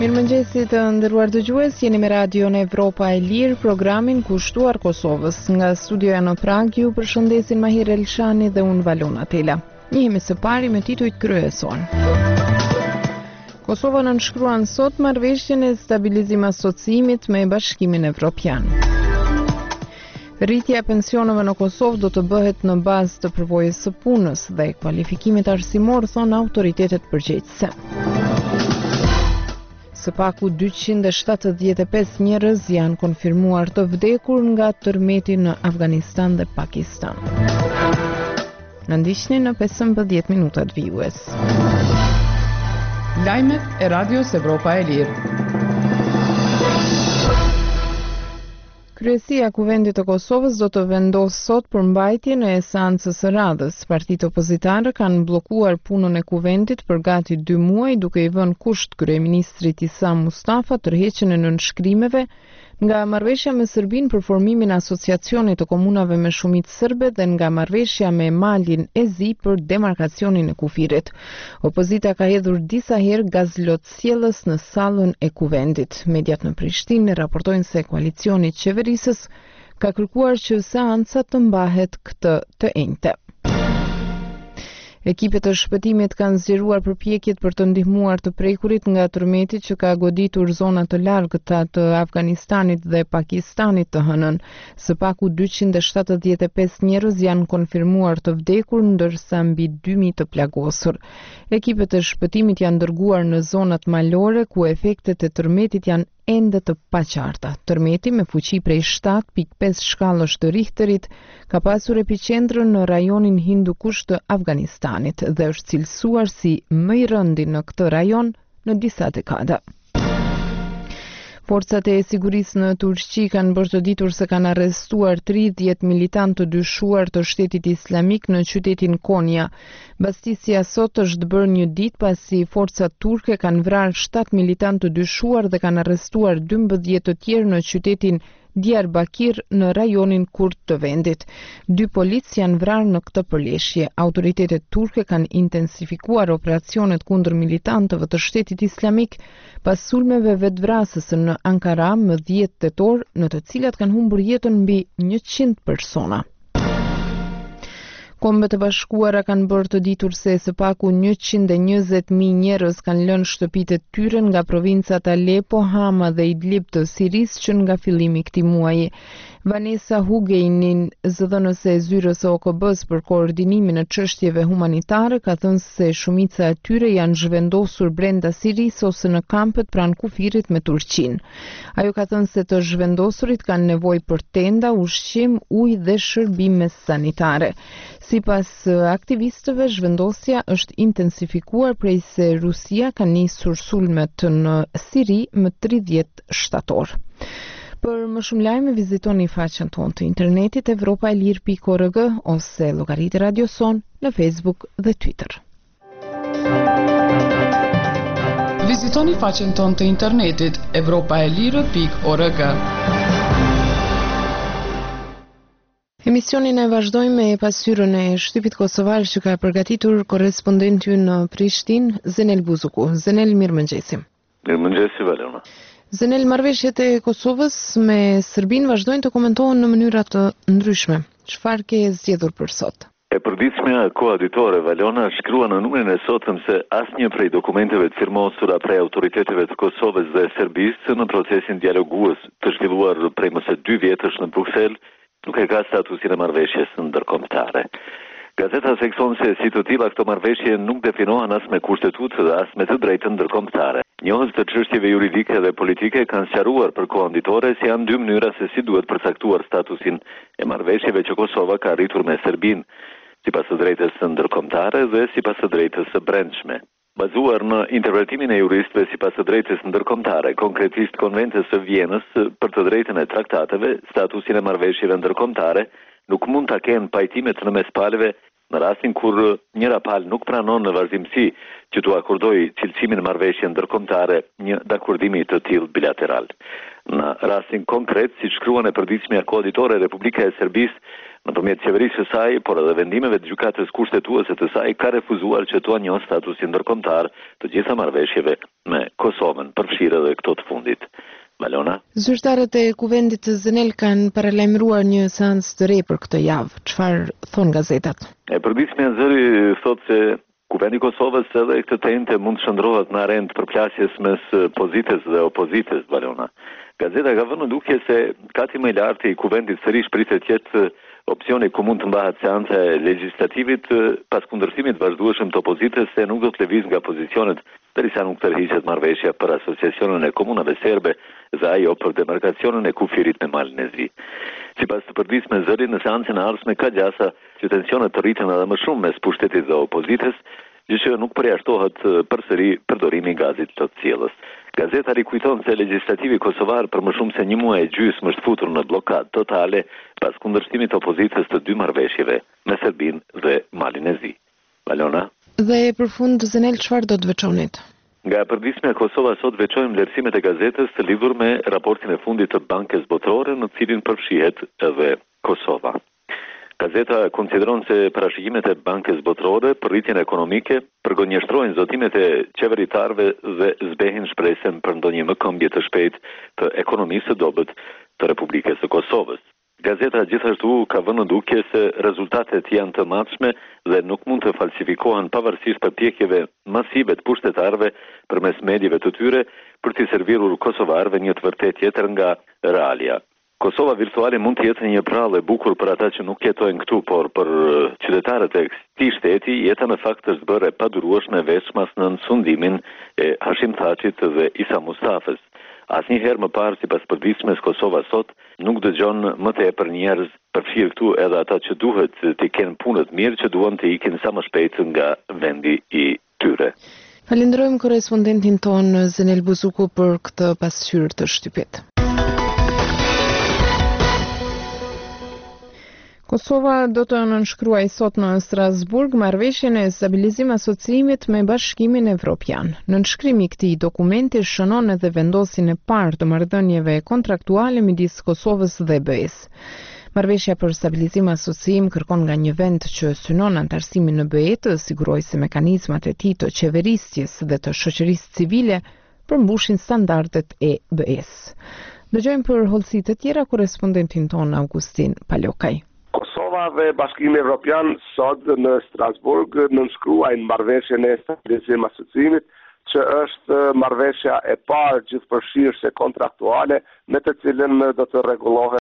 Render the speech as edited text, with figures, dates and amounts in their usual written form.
Mirëmëngjesi të nderuar dëgjues, jeni me radion Evropa e Lirë, programin kushtuar Kosovës. Nga studioja në Prag ju përshëndesin Mahir Elshani dhe unë Valona Tela. Njihemi së pari me titujt kryesor. Kosova nënshkruan sot marrëveshjen e stabilizim asociimit me Bashkimin Evropian. Rritja e pensioneve në Kosovë do të bëhet në bazë të përvojës së punës dhe kualifikimit arsimor, thonë autoritetet përgjegjëse. Së paku 275 njerëz janë konfirmuar të vdekur nga tërmeti në Afganistan dhe Pakistan. Në ndiqni në 15 minutat vijues. Lajmet e Radios Evropa e Lirë. Kryesia e Kuvendit të Kosovës do të vendosë sot për mbajtjen e seancës së radhës. Partitë opozitare kanë bllokuar punën e Kuvendit për gati 2 muaj, duke i vënë kusht kryeministrit Isa Mustafa tërheqjen e nënshkrimeve nga marrëveshja me Serbinë për formimin e asociacionit të komunave me shumicë serbe dhe nga marrëveshja me Malin e Zi për demarkacionin e kufirit. Opozita ka hedhur disa herë gazlotësjellës në sallën e Kuvendit. Mediat në Prishtinë raportojnë se koalicioni i qeverisës ka kërkuar që seanca të mbahet këtë të enjte. Ekipet e shpëtimit kanë zgjeruar përpjekjet për të ndihmuar të prekurit nga tërmeti që ka goditur zona të largëta të Afganistanit dhe Pakistanit të hënën. Së paku 275 njerëz janë konfirmuar të vdekur, ndërsa mbi 2000 të plagosur. Ekipet e shpëtimit janë dërguar në zonat malore ku efektet e tërmetit janë ende të paqarta. Tërmeti me fuqi prej 7.5 shkallësh të Richterit ka pasur epiqendrën në rajonin Hindukush të Afganistanit dhe është cilësuar si më i rëndi në këtë rajon në disa dekada. Forcat e sigurisë në Turqi kanë bërë të ditur se kanë arrestuar 30 militantë të dyshuar të Shtetit Islamik në qytetin Konya. Bastisja sot është bërë një ditë pasi forcat turke kanë vrarë 7 militantë të dyshuar dhe kanë arrestuar 12 të tjerë në qytetin Diyarbakir në rajonin kurd të vendit. 2 policë janë vrarë në këtë përleshje. Autoritetet turke kanë intensifikuar operacionet kundër militantëve të Shtetit Islamik pas sulmeve vetvrasëse në Ankara më 10 tetor, në të cilat kanë humbur jetën mbi 100 persona. Kombet e Bashkuara kanë bërë të ditur se së paku 120.000 njerëz kanë lënë shtëpitë e tyre nga provincat Aleppo, Hama dhe Idlib të Sirisë që nga fillimi i këtij muaji. Vanessa Hugeinin, zëdhënëse e zyrës së OKB-s për koordinimin e çështjeve humanitare, ka thënë se shumica e tyre janë zhvendosur brenda Sirisë ose në kampet pranë kufirit me Turqinë. Ajo ka thënë se të zhvendosurit kanë nevojë për tenda, ushqim, ujë dhe shërbime sanitare. Sipas aktivistëve, zhvendosja është intensifikuar prej se Rusia ka nisur sulmet në Siri më 30 shtator. Për më shumë lajme vizitoni faqen tonë të internetit evropaelir.org ose llogaritë Radio Son në Facebook dhe Twitter. Vizitoni faqen tonë të internetit evropaelir.org. Emisionin e vazhdojmë me pasqyrën e shtypit kosovar që ka përgatitur korrespondenti në Prishtinë, Zenel Buzuku. Zenel, mirëmëngjesi. Mirëmëngjesi, Valona. Zenel, marrëveshjet e Kosovës me Serbinë vazhdojnë të komentohen në mënyra të ndryshme. Çfarë ke zgjedhur për sot? E përditshmja koaditore, Valona, shkrua në numrin e sotëm se asnjë prej dokumenteve të firmosura prej autoriteteve të Kosovës dhe Serbisë në procesin dialogues të zhvilluar prej më së 2 vjetësh në Bruksel nuk e ka statusin e marrëveshjes ndërkombëtare. Gazeta thekson se si të tilla këto marrëveshje nuk definohen as me kushtetutë dhe as me të drejtën ndërkombëtare. Njohës të çështjeve juridike dhe politike kanë sqaruar për koanditore se janë 2 mënyra se si duhet përcaktuar statusin e marrëveshjeve që Kosova ka arritur me Serbinë, sipas së drejtës ndërkombëtare dhe sipas së drejtës së brendshme. Bazuar në interpretimin e juristëve sipas së drejtës ndërkombëtare, konkretisht Konventës së Vjenës për të drejtën e traktateve, statusin e marrëveshjeve ndërkombëtare nuk mund ta kenë pajtimet në mes palëve në rastin kur njëra palë nuk pranon në vazhdimsi që t'u akordojë cilësimin e marrëveshje ndërkombëtare një dakordimi të tillë bilateral. Në rastin konkret, si shkruan e përditshmja koaditore e Republika e Serbisë, Nëpërmjet qeverisë së saj, por edhe vendimeve të gjykatës kushtetuese të saj, ka refuzuar që t'ua njohë statusin ndërkombëtar të gjitha marrëveshjeve me Kosovën, përfshirë edhe këto të fundit. Valona? Zyrtarët e kuvendit të ZNL kanë paralajmëruar një seancë të re për këtë javë. Çfarë thon gazetat? E përditshmja Zëri thotë se Kuvendi i Kosovës edhe këtë tentë mund të shndrohet në arenë të përplasjes mes pozitës dhe opozitës, Valona. Gazeta ka vënë duke se kati më i lartë i kuvendit sërish pritet të jetë opsioni ku mund të mbahet seanca e legjislativit pas kundërshtimit vazhdueshëm të opozitës se nuk do të lëviz nga pozicionet derisa nuk tërhiqet marrëveshja për asociacionin e komunave serbe dhe ajo për demarkacionin e kufirit me Malin e Zi. Sipas të përditshme Zëri, në seancën e ardhshme ka gjasa që tensionet të rriten edhe më shumë mes pushtetit dhe opozitës, gjë që nuk përjashtohet përsëri përdorimi i gazit të cjellës. Gazeta rikujton se legislativi kosovar për më shumë se një muaj e gjysmë është futur në blokadë totale pas kundërshtimit të opozitës të dy marrëveshjeve me Serbinë dhe Malin e Zi. Valona? Dhe për fund ZNL çfarë do të veçonit? Nga përditshmja Kosova sot veçojmë vlerësimet e gazetës të lidhur me raportin e fundit të Bankës Botërore në cilin përfshihet edhe Kosova. Gazeta konsideron se parashikimet e Bankës Botërore për rritjen ekonomike përgënjeshtrojnë zotimet e qeveritarëve dhe zbehin shpresën për ndonjë mëkombje të shpejtë të ekonomisë së dobët të Republikës së Kosovës. Gazeta gjithashtu ka vënë duke se rezultatet janë të matshme dhe nuk mund të falsifikohen pavarësisht përpjekjeve masive të pushtetarëve përmes mediave të tyre për t'i servirur kosovarëve një të vërtetë tjetër nga realia. Kosova virtuale mund të jetë një prallë e bukur për ata që nuk jetojnë këtu, por për qytetarët e këtij shteti jeta në fakt është bërë e padurueshme veçmas në sundimin e Hashim Thaçit dhe Isa Mustafës. Asnjëherë më parë sipas përditshmes Kosova sot nuk dëgjon më tepër njerëz, përfshirë këtu edhe ata që duhet të kenë punë të mirë që duan të ikin sa më shpejt nga vendi i tyre. Falenderojmë korrespondentin ton Zenel Buzuku për këtë pasqyrë të shtypit. Kosova do të nënshkruaj sot në Strasburg marrëveshjen e stabilizim asociimit me Bashkimin Evropian. Nënshkrimi i këtij dokumenti shënon edhe vendosin e parë të marrëdhënieve kontraktuale midis Kosovës dhe BE-s. Marrëveshja për stabilizim asociim kërkon nga një vend që synon antarësimin në BE të sigurojë se mekanizmat e tij të qeverisjes dhe të shoqërisë civile përmbushin standardet e BE-s. Dëgjojmë për hollësi të tjera korrespondentin ton Augustin Palokaj. Kosova dhe Bashkimi Evropian sot në Strasburg nënshkruajnë marrëveshjen e stabilizim asociimit, që është marrëveshja e parë gjithëpërfshirëse kontraktuale me të cilën do të rregullohet